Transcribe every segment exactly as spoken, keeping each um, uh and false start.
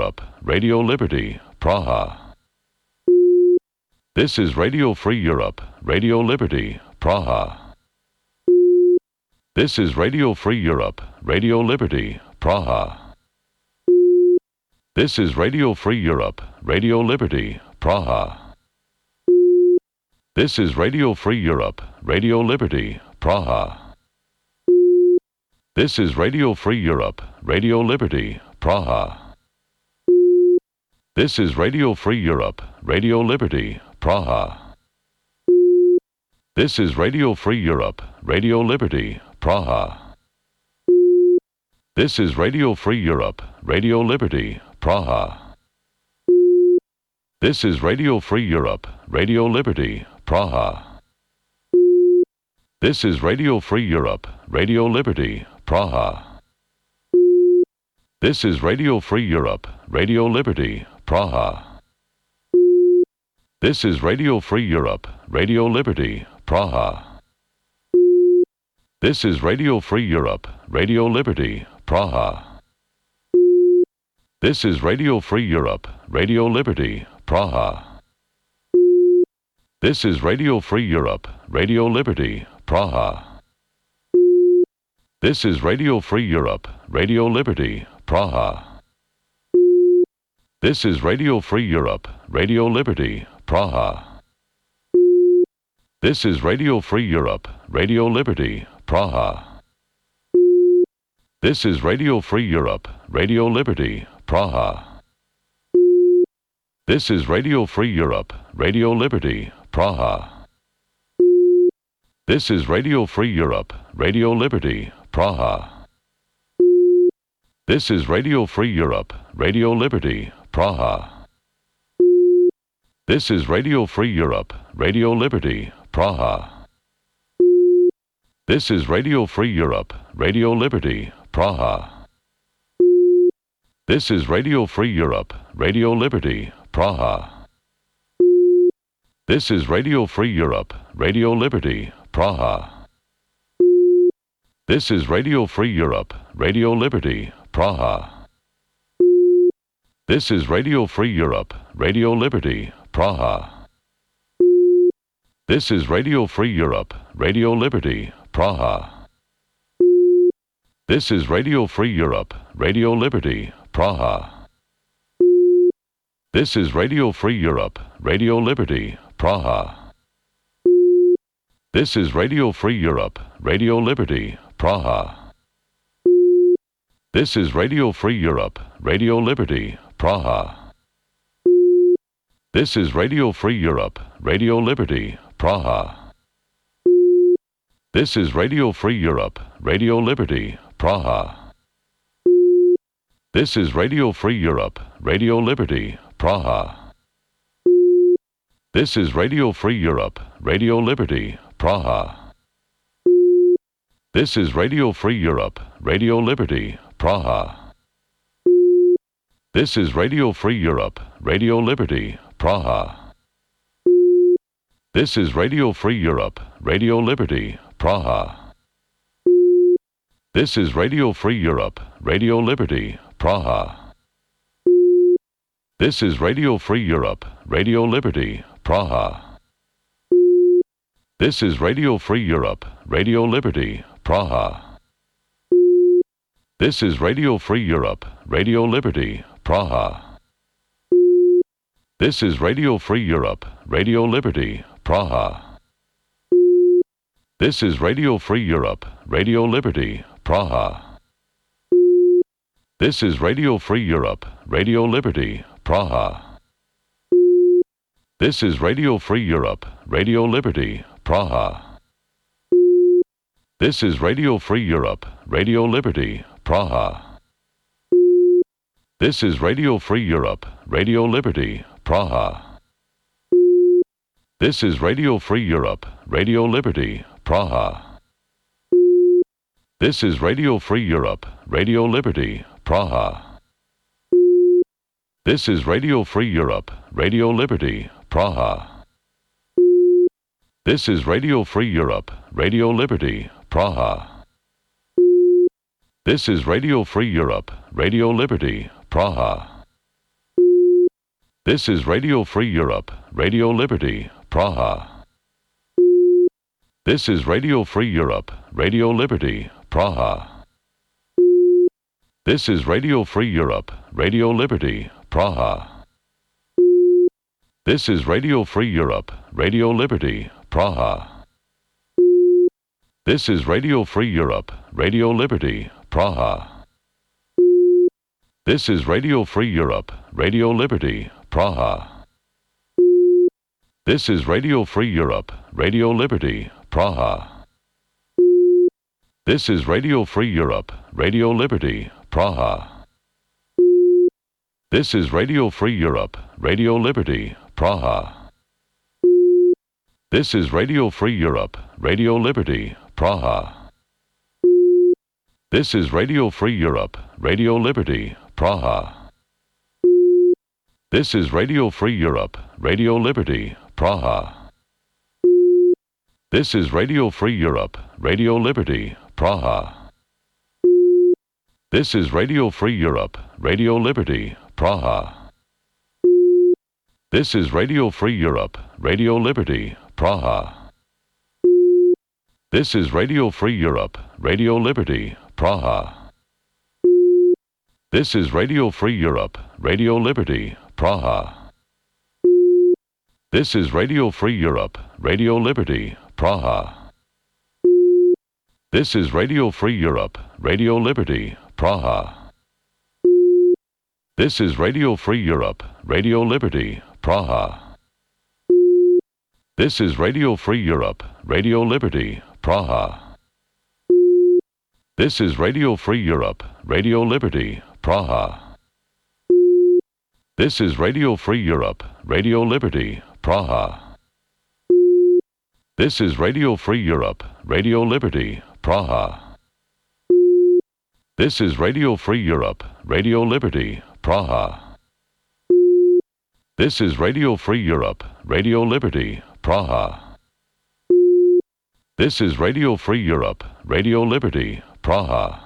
Europe, Radio Liberty, Praha. This is Radio Free Europe, Radio Liberty, Praha. This is Radio Free Europe, Radio Liberty, Praha. This is Radio Free Europe, Radio Liberty, Praha. This is Radio Free Europe, Radio Liberty, Praha. This is Radio Free Europe, Radio Liberty, Praha. This is Radio Free Europe, Radio Liberty, Praha. This is Radio Free Europe, Radio Liberty, Praha. This is Radio Free Europe, Radio Liberty, Praha. This is Radio Free Europe, Radio Liberty, Praha. This is Radio Free Europe, Radio Liberty, Praha. This is Radio Free Europe, Radio Liberty, Praha. This is Radio Free Europe, Radio Liberty, Praha. This is Radio Free Europe, Radio Liberty, Praha. This is Radio Free Europe, Radio Liberty, Praha. This is Radio Free Europe, Radio Liberty, Praha. This is Radio Free Europe, Radio Liberty, Praha. This is Radio Free Europe, Radio Liberty, Praha. This is Radio Free Europe, Radio Liberty, Praha. This is Radio Free Europe, Radio Liberty, Praha. This is Radio Free Europe, Radio Liberty, Praha. This is Radio Free Europe, Radio Liberty, Praha. This is Radio Free Europe, Radio Liberty, Praha. This is Radio Free Europe, Radio Liberty, Praha. This is Radio Free Europe, Radio Liberty, Praha. This is Radio Free Europe, Radio Liberty, Praha. This is Radio Free Europe, Radio Liberty, Praha. This is Radio Free Europe, Radio Liberty, Praha. This is Radio Free Europe, Radio Liberty, Praha. This is Radio Free Europe, Radio Liberty, Praha. This is Radio Free Europe, Radio Liberty, Praha. This is Radio Free Europe, Radio Liberty, Praha. This is Radio Free Europe, Radio Liberty, Praha. This is Radio Free Europe, Radio Liberty, Praha. This is Radio Free Europe, Radio Liberty, Praha. This is Radio Free Europe, Radio Liberty, Praha. This is Radio Free Europe, Radio Liberty, Praha. This is Radio Free Europe, Radio Liberty, Praha. This is Radio Free Europe, Radio Liberty, Praha. This is Radio Free Europe, Radio Liberty, Praha. This is Radio Free Europe, Radio Liberty, Praha. This is Radio Free Europe, Radio Liberty, Praha. This is Radio Free Europe, Radio Liberty, Praha. This is Radio Free Europe, Radio Liberty, Praha. This is Radio Free Europe, Radio Liberty, Praha. This is Radio Free Europe, Radio Liberty, Praha. This is Radio Free Europe, Radio Liberty, Praha. This is Radio Free Europe, Radio Liberty, Praha. This is Radio Free Europe, Radio Liberty, Praha. This is Radio Free Europe, Radio Liberty, Praha. This is Radio Free Europe, Radio Liberty, Praha. This is Radio Free Europe, Radio Liberty, Praha. This is Radio Free Europe, Radio Liberty, Praha. This is Radio Free Europe, Radio Liberty, Praha. This is Radio Free Europe, Radio Liberty, Praha. This is Radio Free Europe, Radio Liberty, Praha. This is Radio Free Europe, Radio Liberty, Praha. This is Radio Free Europe, Radio Liberty, Praha. This is Radio Free Europe, Radio Liberty, Praha. This is Radio Free Europe, Radio Liberty, Praha. This is Radio Free Europe, Radio Liberty, Praha. This is Radio Free Europe, Radio Liberty, Praha. This is Radio Free Europe, Radio Liberty, Praha. This is Radio Free Europe, Radio Liberty, Praha. This is Radio Free Europe, Radio Liberty, Praha. This is Radio Free Europe, Radio Liberty, Praha. This is Radio Free Europe, Radio Liberty, Praha. This is Radio Free Europe, Radio Liberty, Praha. This is Radio Free Europe, Radio Liberty, Praha. This is Radio Free Europe, Radio Liberty, Praha. This is Radio Free Europe, Radio Liberty, Praha. This is Radio Free Europe, Radio Liberty, Praha. This is Radio Free Europe, Radio Liberty, Praha. This is Radio Free Europe, Radio Liberty, Praha. This is Radio Free Europe, Radio Liberty, Praha. This is Radio Free Europe, Radio Liberty, Praha. This is Radio Free Europe, Radio Liberty, Praha. This is Radio Free Europe, Radio Liberty, Praha. This is Radio Free Europe, Radio Liberty, Praha. This is Radio Free Europe, Radio Liberty, Praha. This is Radio Free Europe, Radio Liberty, Praha. This is Radio Free Europe, Radio Liberty, Praha. This is Radio Free Europe, Radio Liberty, Praha.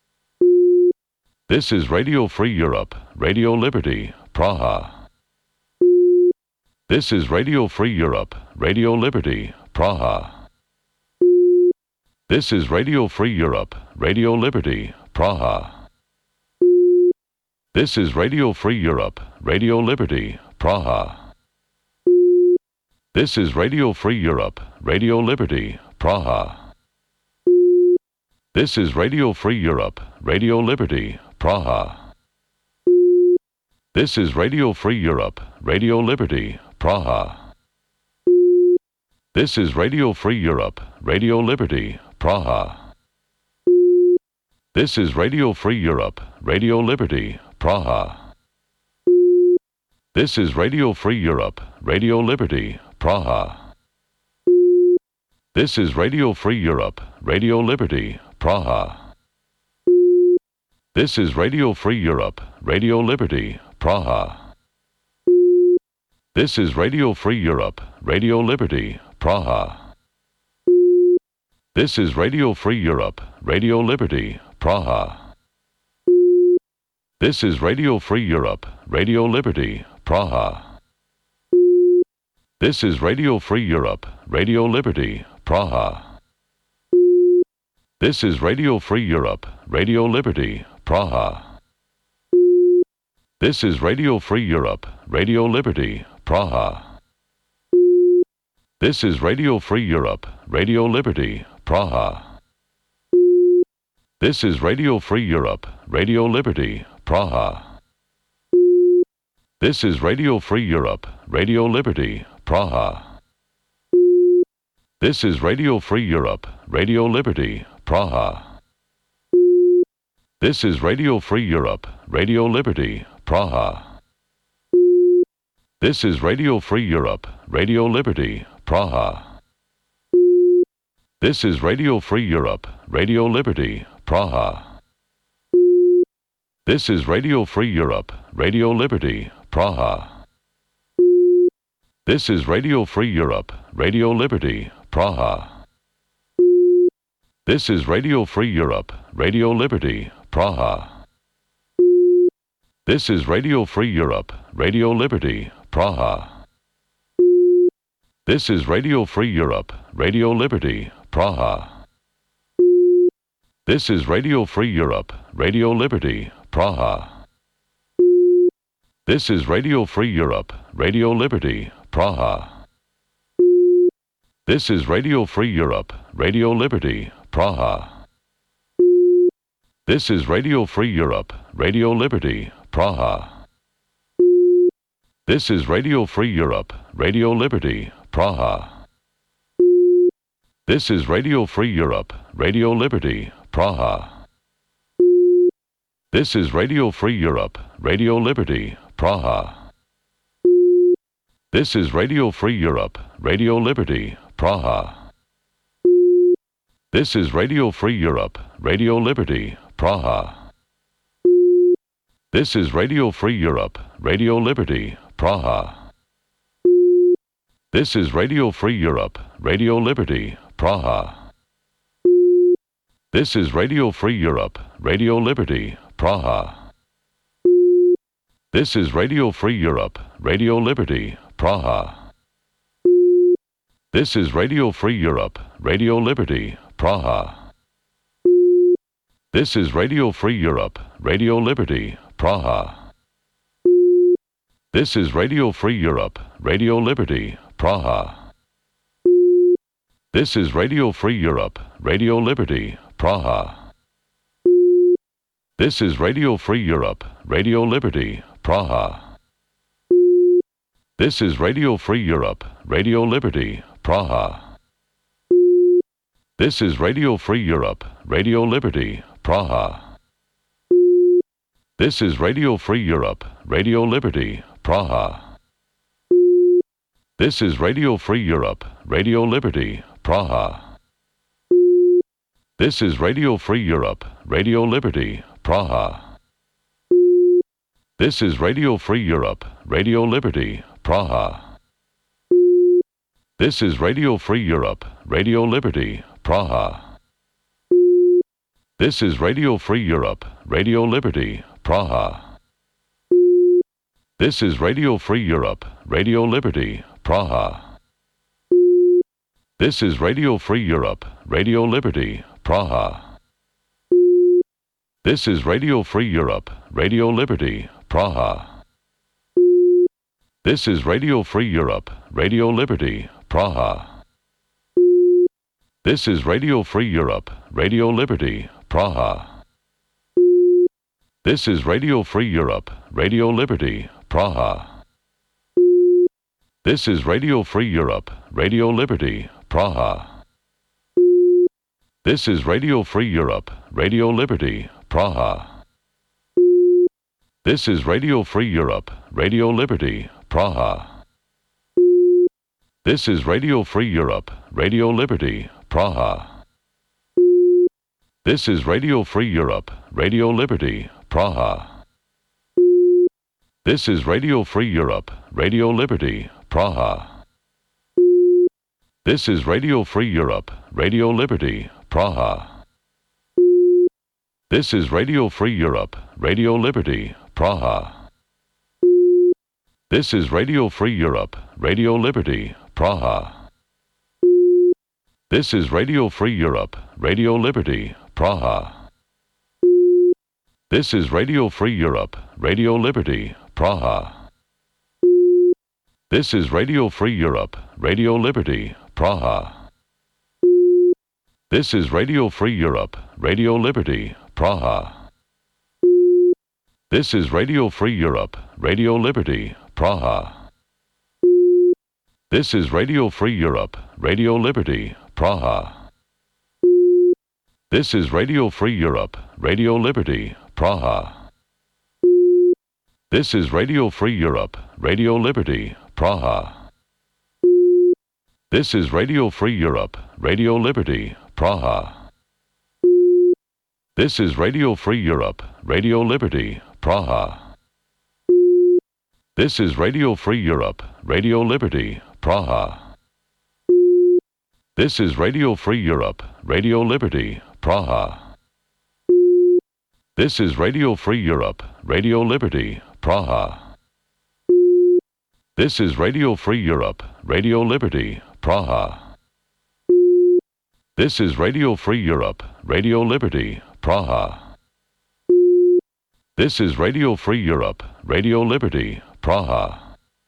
This is Radio Free Europe, Radio Liberty, Praha. This is Radio Free Europe, Radio Liberty, Praha. This is Radio Free Europe, Radio Liberty, Praha. This is Radio Free Europe, Radio Liberty, Praha. This is Radio Free Europe, Radio Liberty, Praha. This is Radio Free Europe, Radio Liberty, Praha. This is Radio Free Europe, Radio Liberty, Praha. This is Radio Free Europe, Radio Liberty, Praha. This is Radio Free Europe, Radio Liberty, Praha. This is Radio Free Europe, Radio Liberty, Praha. This is Radio Free Europe, Radio Liberty, Praha. This is Radio Free Europe, Radio Liberty, Praha. This is Radio Free Europe, Radio Liberty, Praha. This is Radio Free Europe, Radio Liberty, Praha. This is Radio Free Europe, Radio Liberty, Praha. This is Radio Free Europe, Radio Liberty, Praha. This is Radio Free Europe, Radio Liberty, Praha. This is Radio Free Europe, Radio Liberty, Praha. This is Radio Free Europe, Radio Liberty, Praha. This is Radio Free Europe, Radio Liberty, Praha. This is Radio Free Europe, Radio Liberty, Praha. This is Radio Free Europe, Radio Liberty, Praha. This is Radio Free Europe, Radio Liberty, Praha. This is Radio Free Europe, Radio Liberty, Praha. This is Radio Free Europe, Radio Liberty, Praha. This is Radio Free Europe, Radio Liberty, Praha. This is Radio Free Europe, Radio Liberty, Praha. This is Radio Free Europe, Radio Liberty, Praha. This is Radio Free Europe, Radio Liberty, Praha. This is Radio Free Europe, Radio Liberty, Praha. This is Radio Free Europe, Radio Liberty, Praha. This is Radio Free Europe, Radio Liberty, Praha. This is Radio Free Europe, Radio Liberty, Praha. This is Radio Free Europe, Radio Liberty, Praha. This is Radio Free Europe, Radio Liberty, Praha. This is Radio Free Europe, Radio Liberty, Praha. This is Radio Free Europe, Radio Liberty, Praha. This is Radio Free Europe, Radio Liberty, Praha. This is Radio Free Europe, Radio Liberty, Praha. This is Radio Free Europe, Radio Liberty, Praha. This is Radio Free Europe, Radio Liberty, Praha. This is Radio Free Europe, Radio Liberty, Praha. This is Radio Free Europe, Radio Liberty, Praha. This is Radio Free Europe, Radio Liberty, Praha. This is Radio Free Europe, Radio Liberty, Praha. This is Radio Free Europe, Radio Liberty, Praha. This is Radio Free Europe, Radio Liberty, Praha. This is Radio Free Europe, Radio Liberty, Praha. This is Radio Free Europe, Radio Liberty, Praha. This is Radio Free Europe, Radio Liberty, Praha. This is Radio Free Europe, Radio Liberty, Praha. This is Radio Free Europe, Radio Liberty, Praha. This is Radio Free Europe, Radio Liberty, Praha. This is Radio Free Europe, Radio Liberty, Praha. This is Radio Free Europe, Radio Liberty, Praha. This is Radio Free Europe, Radio Liberty, Praha. This is Radio Free Europe, Radio Liberty, Praha. This is Radio Free Europe, Radio Liberty, Praha. This is Radio Free Europe, Radio Liberty, Praha. This is Radio Free Europe, Radio Liberty, Praha. This is Radio Free Europe, Radio Liberty, Praha. This is Radio Free Europe, Radio Liberty, Praha. This is Radio Free Europe, Radio Liberty, Praha. This is Radio Free Europe, Radio Liberty, Praha. This is Radio Free Europe, Radio Liberty, Praha. This is Radio Free Europe, Radio Liberty, Praha. This is Radio Free Europe, Radio Liberty, Praha. This is Radio Free Europe, Radio Liberty, Praha. This is Radio Free Europe, Radio Liberty, Praha. This is Radio Free Europe, Radio Liberty, Praha. This is Radio Free Europe, Radio Liberty, Praha. This is Radio Free Europe, Radio Liberty, Praha. This is Radio Free Europe, Radio Liberty, Praha. This is Radio Free Europe, Radio Liberty, Praha. This is Radio Free Europe, Radio Liberty, Praha. This is Radio Free Europe, Radio Liberty, Praha. This is Radio Free Europe, Radio Liberty, Praha. This is Radio Free Europe, Radio Liberty, Praha. This is Radio Free Europe, Radio Liberty, Praha. This is Radio Free Europe, Radio Liberty, Praha. This is Radio Free Europe, Radio Liberty, Praha. This is Radio Free Europe, Radio Liberty, Praha. This is Radio Free Europe, Radio Liberty, Praha. This is Radio Free Europe, Radio Liberty, Praha. This is Radio Free Europe, Radio Liberty, Praha. This is Radio Free Europe, Radio Liberty, Praha. This is Radio Free Europe, Radio Liberty, Praha.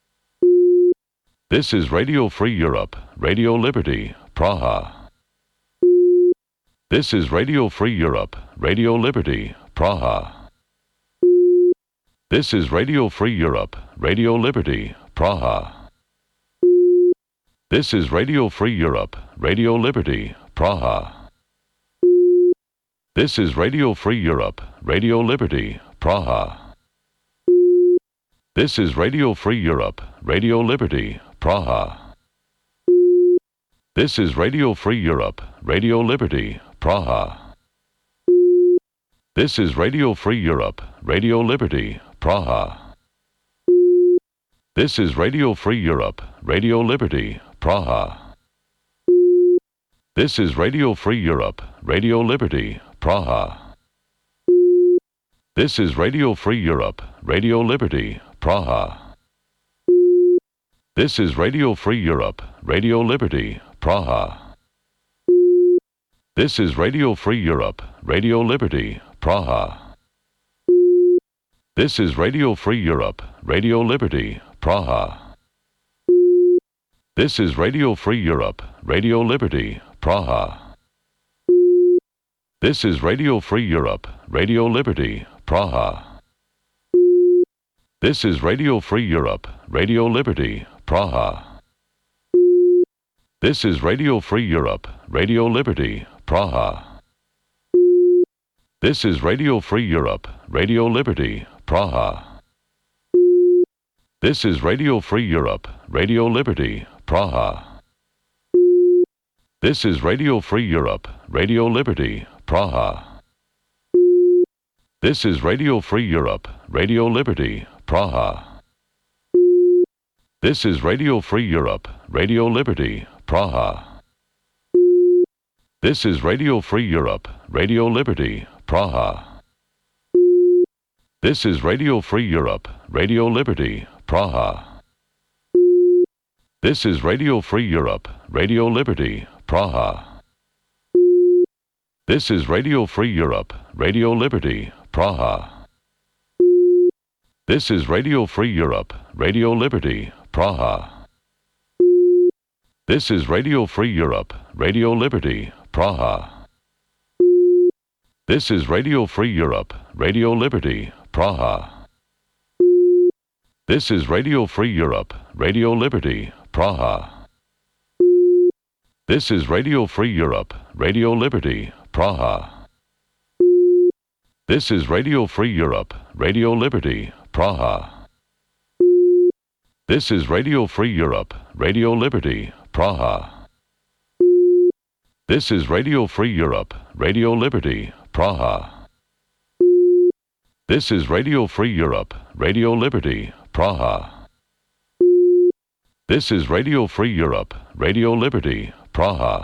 This is Radio Free Europe, Radio Liberty, Praha. This is Radio Free Europe, Radio Liberty, Praha. This is Radio Free Europe, Radio Liberty, Praha. This is Radio Free Europe, Radio Liberty, Praha. This is Radio Free Europe, Radio Liberty, Praha. This is Radio Free Europe, Radio Liberty, Praha. This is Radio Free Europe, Radio Liberty, Praha. This is Radio Free Europe, Radio Liberty, Praha. This is Radio Free Europe, Radio Liberty, Praha. This is Radio Free Europe, Radio Liberty, Praha. This is Radio Free Europe, Radio Liberty, Praha. This is Radio Free Europe, Radio Liberty, Praha. This is Radio Free Europe, Radio Liberty, Praha. This is Radio Free Europe, Radio Liberty, Praha. This is Radio Free Europe, Radio Liberty, Praha. This is Radio Free Europe, Radio Liberty, Praha. This is Radio Free Europe, Radio Liberty, Praha. This is Radio Free Europe, Radio Liberty, Praha. This is Radio Free Europe, Radio Liberty, Praha. This is Radio Free Europe, Radio Liberty, Praha. This is Radio Free Europe, Radio Liberty, Praha. This is Radio Free Europe, Radio Liberty, Praha. This is Radio Free Europe, Radio Liberty, Praha. This is Radio Free Europe, Radio Liberty, Praha. This is Radio Free Europe, Radio Liberty, Praha. This is Radio Free Europe, Radio Liberty, Praha. This is Radio Free Europe, Radio Liberty, Praha. This is Radio Free Europe, Radio Liberty, Praha. This is Radio Free Europe, Radio Liberty, Praha. This is Radio Free Europe, Radio Liberty, Praha. This is Radio Free Europe, Radio Liberty, Praha. This is Radio Free Europe, Radio Liberty, Praha. This is Radio Free Europe, Radio Liberty, Praha. This is Radio Free Europe, Radio Liberty, Praha. This is Radio Free Europe, Radio Liberty, Praha. This is Radio Free Europe, Radio Liberty, Praha. This is Radio Free Europe, Radio Liberty, Praha.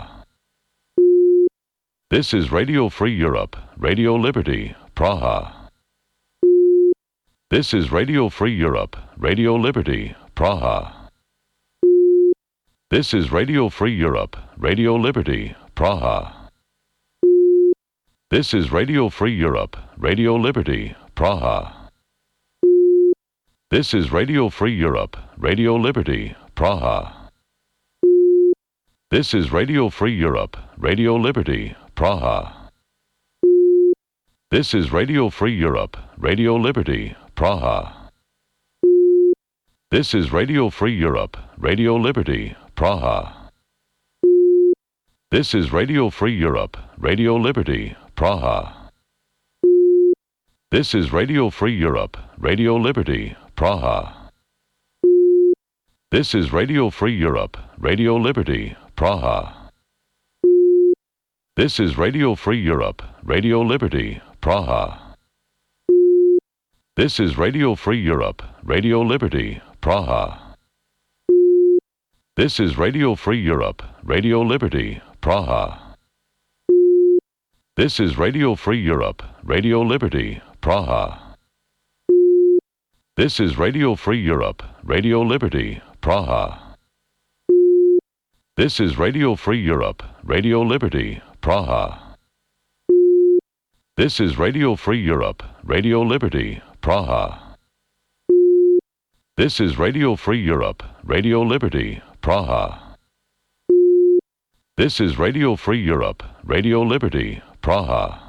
This is Radio Free Europe, Radio Liberty, Praha. This is Radio Free Europe, Radio Liberty, Praha. This is Radio Free Europe, Radio Liberty, Praha. This is Radio Free Europe, Radio Liberty, Praha. This is Radio Free Europe, Radio Liberty, Praha. This is Radio Free Europe, Radio Liberty, Praha. This is Radio Free Europe, Radio Liberty, Praha. This is Radio Free Europe, Radio Liberty, Praha. This is Radio Free Europe, Radio Liberty, Praha. This is Radio Free Europe, Radio Liberty, Praha. This is Radio Free Europe, Radio Liberty, Praha. This is Radio Free Europe, Radio Liberty, Praha. This is Radio Free Europe, Radio Liberty, Praha. This is Radio Free Europe, Radio Liberty, Praha. This is Radio Free Europe, Radio Liberty, Praha. This is Radio Free Europe, Radio Liberty, Praha. This is Radio Free Europe, Radio Liberty, Praha. This is Radio Free Europe, Radio Liberty, Praha. This is Radio Free Europe, Radio Liberty, Praha. This is Radio Free Europe, Radio Liberty, Praha.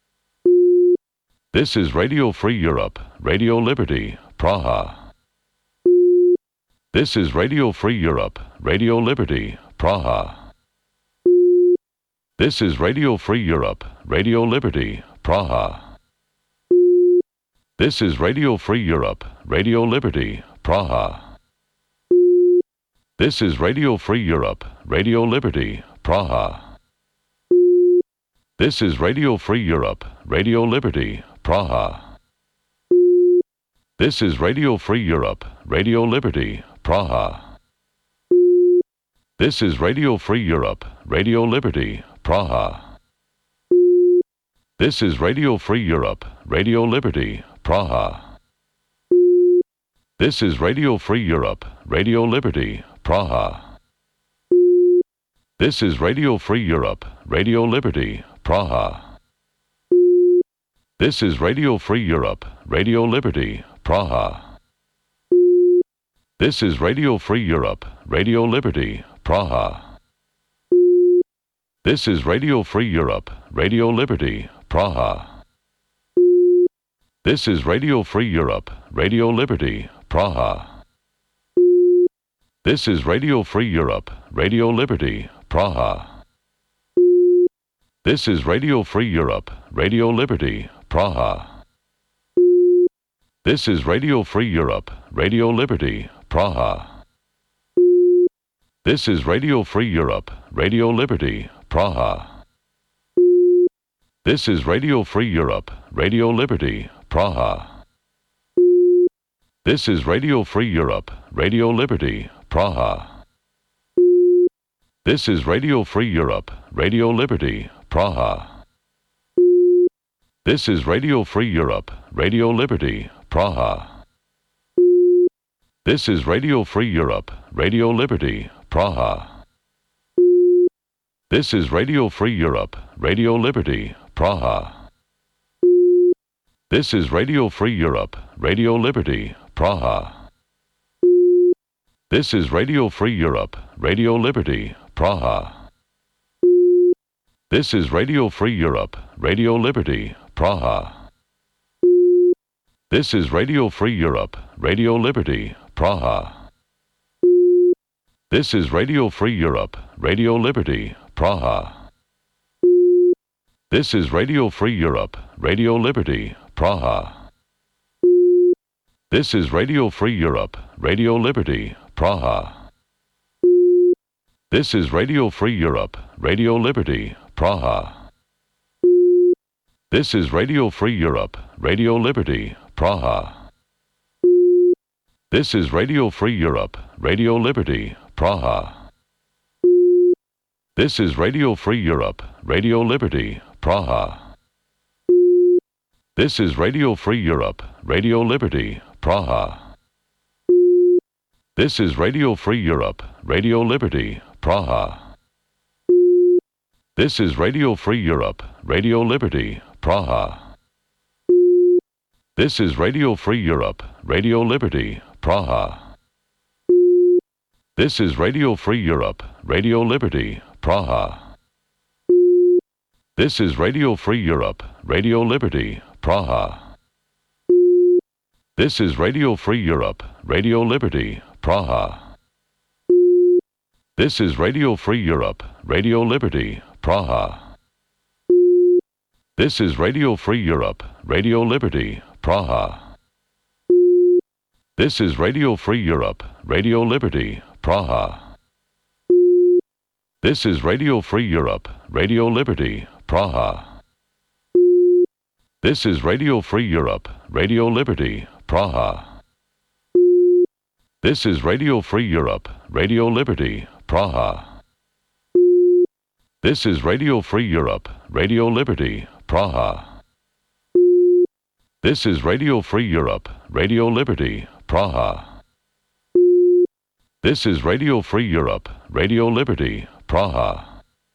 This is Radio Free Europe, Radio Liberty, Praha. This is Radio Free Europe, Radio Liberty, Praha. This is Radio Free Europe, Radio Liberty, Praha. This is Radio Free Europe, Radio Liberty, Praha. This is Radio Free Europe, Radio Liberty, Praha. This is Radio Free Europe, Radio Liberty, Praha. This is Radio Free Europe, Radio Liberty, Praha. This is Radio Free Europe, Radio Liberty, Praha. This is Radio Free Europe, Radio Liberty, Praha. This is Radio Free Europe, Radio Liberty, Praha. This is Radio Free Europe, Radio Liberty, Praha. This is Radio Free Europe, Radio Liberty, Praha. This is Radio Free Europe, Radio Liberty, Praha. This is Radio Free Europe, Radio Liberty, Praha. This is Radio Free Europe, Radio Liberty, Praha. This is Radio Free Europe, Radio Liberty, Praha. This is Radio Free Europe, Radio Liberty, Praha. This is Radio Free Europe, Radio Liberty, Praha. This is Radio Free Europe, Radio Liberty, Praha. This is Radio Free Europe, Radio Liberty, Praha. This is Radio Free Europe, Radio Liberty, Praha. This is Radio Free Europe, Radio Liberty, Praha. This is Radio Free Europe, Radio Liberty, Praha. This is Radio Free Europe, Radio Liberty, Praha. This is Radio Free Europe, Radio Liberty, Praha. This is Radio Free Europe, Radio Liberty, Praha. This is Radio Free Europe, Radio Liberty, Praha. This is Radio Free Europe, Radio Liberty, Praha. This is Radio Free Europe, Radio Liberty, Praha. This is Radio Free Europe, Radio Liberty, Praha. This is Radio Free Europe, Radio Liberty, Praha. This is Radio Free Europe, Radio Liberty, Praha. This is Radio Free Europe, Radio Liberty, Praha. This is Radio Free Europe, Radio Liberty, Praha. This is Radio Free Europe, Radio Liberty, Praha. This is Radio Free Europe, Radio Liberty, Praha. This is Radio Free Europe, Radio Liberty, Praha. This is Radio Free Europe, Radio Liberty, Praha. This is Radio Free Europe, Radio Liberty, Praha. This is Radio Free Europe, Radio Liberty, Praha. This is Radio Free Europe, Radio Liberty, Praha. This is Radio Free Europe, Radio Liberty, Praha. This is Radio Free Europe, Radio Liberty, Praha. This is Radio Free Europe, Radio Liberty, Praha. This is Radio Free Europe, Radio Liberty, Praha. This is Radio Free Europe, Radio Liberty, Praha. This is Radio Free Europe, Radio Liberty, Praha. This is Radio Free Europe, Radio Liberty, Praha. This is Radio Free Europe, Radio Liberty, Praha. This is Radio Free Europe, Radio Liberty, Praha. This is Radio Free Europe, Radio Liberty, Praha. This is Radio Free Europe, Radio Liberty, Praha.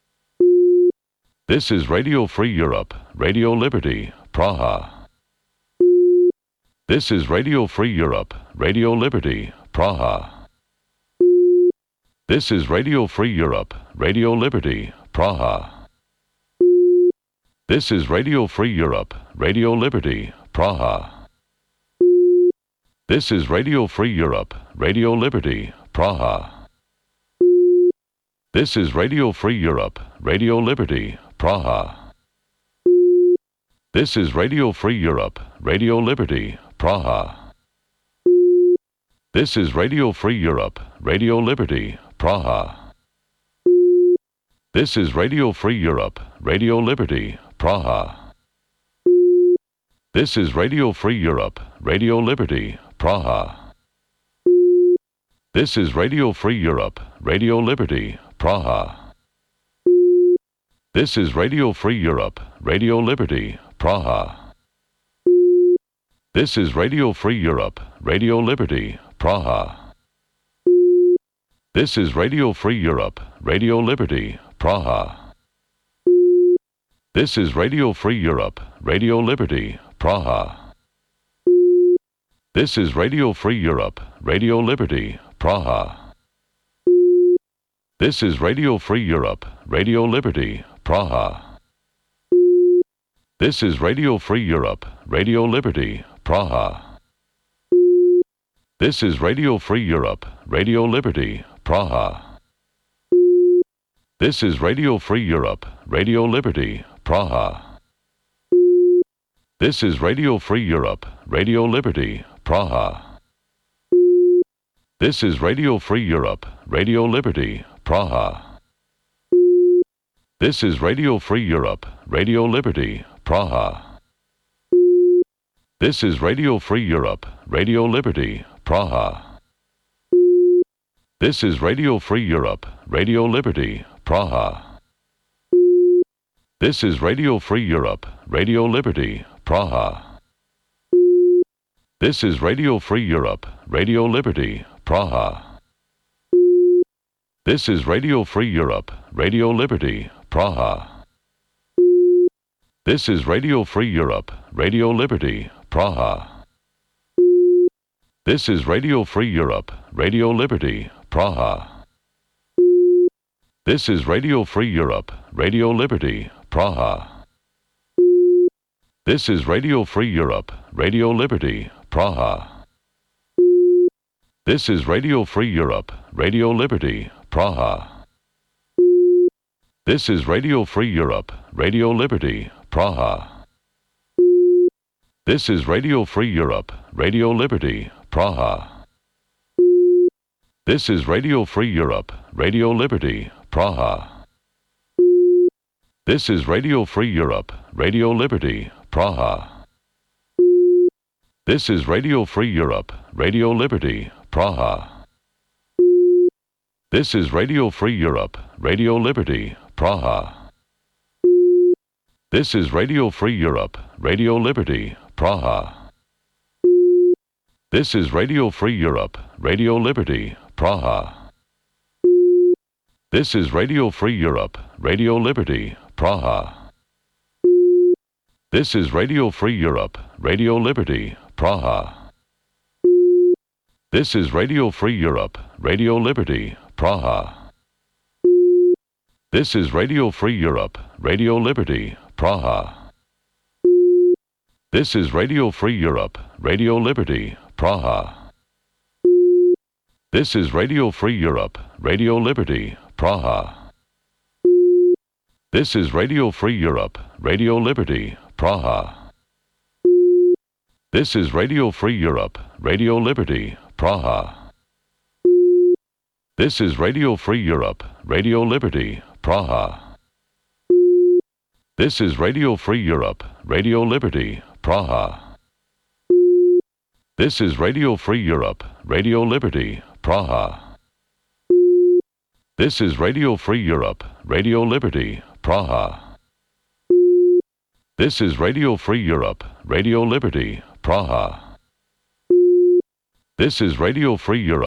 This is Radio Free Europe, Radio Liberty, Praha. This is Radio Free Europe, Radio Liberty, Praha. This is Radio Free Europe, Radio Liberty, Praha. This is Radio Free Europe, Radio Liberty, Praha. This is Radio Free Europe, Radio Liberty, Praha. This is Radio Free Europe, Radio Liberty, Praha. This is Radio Free Europe, Radio Liberty, Praha. This is Radio Free Europe, Radio Liberty, Praha. This is Radio Free Europe, Radio Liberty, Praha. This is Radio Free Europe, Radio Liberty, Praha. This is Radio Free Europe, Radio Liberty, Praha. This is Radio Free Europe, Radio Liberty, Praha. This is Radio Free Europe, Radio Liberty, Praha. This is Radio Free Europe, Radio Liberty, Praha. This is Radio Free Europe, Radio Liberty, Praha. This is Radio Free Europe, Radio Liberty, Praha. This is Radio Free Europe, Radio Liberty, Praha. This is Radio Free Europe, Radio Liberty, Praha. This is Radio Free Europe, Radio Liberty, Praha. This is Radio Free Europe, Radio Liberty, Praha. This is Radio Free Europe, Radio Liberty, Praha. This is Radio Free Europe, Radio Liberty, Praha. This is Radio Free Europe, Radio Liberty, Praha. This is Radio Free Europe, Radio Liberty, Praha. This is Radio Free Europe, Radio Liberty, Praha. This is Radio Free Europe, Radio Liberty, Praha. This is Radio Free Europe, Radio Liberty, Praha. This is Radio Free Europe, Radio Liberty, Praha. This is Radio Free Europe, Radio Liberty, Praha. This is Radio Free Europe, Radio Liberty, Praha. This is Radio Free Europe, Radio Liberty, Praha. This is Radio Free Europe, Radio Liberty, Praha. This is Radio Free Europe, Radio Liberty, Praha. This is Radio Free Europe, Radio Liberty, Praha. This is Radio Free Europe, Radio Liberty, Praha. This is Radio Free Europe, Radio Liberty, Praha. This is Radio Free Europe, Radio Liberty, Praha. This is Radio Free Europe, Radio Liberty, Praha. This is Radio Free Europe, Radio Liberty, Praha. This is Radio Free Europe, Radio Liberty, Praha. This is Radio Free Europe, Radio Liberty, Praha. This is Radio Free Europe, Radio Liberty, Praha. This is Radio Free Europe, Radio Liberty, Praha. This is Radio Free Europe, Radio Liberty, Praha. This is Radio Free Europe, Radio Liberty, Praha. This is Radio Free Europe, Radio Liberty, Praha. This is Radio Free Europe, Radio Liberty, Praha. This is Radio Free Europe, Radio Liberty, Praha. This is Radio Free Europe, Radio Liberty, Praha. This is Radio Free Europe, Radio Liberty, Praha. This is Radio Free Europe, Radio Liberty, Praha. This is Radio Free Europe, Radio Liberty, Praha. This is Radio Free Europe, Radio Liberty, Praha. This is Radio Free Europe, Radio Liberty, Praha. This is Radio Free Europe.